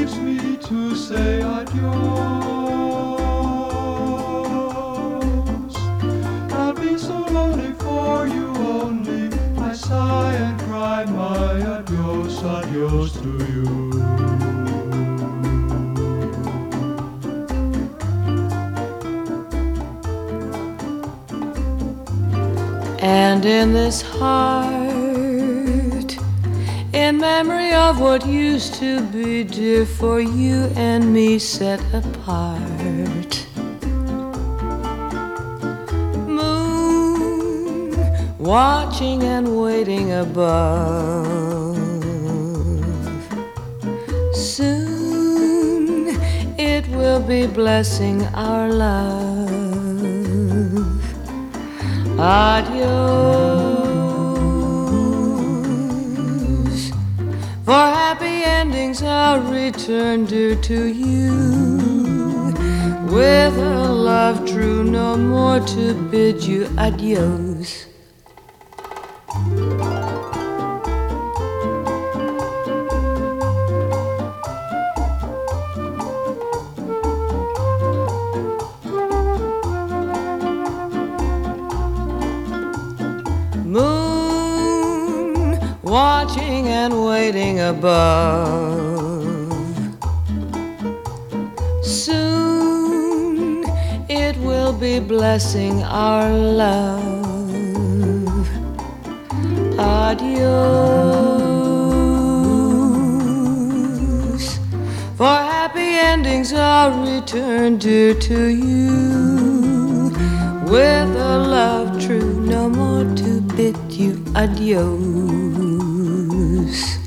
leaves me to say adios. I'll be so lonely for you only. I sigh and cry my adios, adios to you. And in this heart, in memory of what used to be dear, for you and me set apart, moon watching and waiting above, soon it will be blessing our love. Adios. For happy endings I'll return, dear, to you, with a love true, no more to bid you adios. Moon watching and waiting above, soon it will be blessing our love. Adios. For happy endings I'll return, dear, to you, with a love true, no more to bid you adios.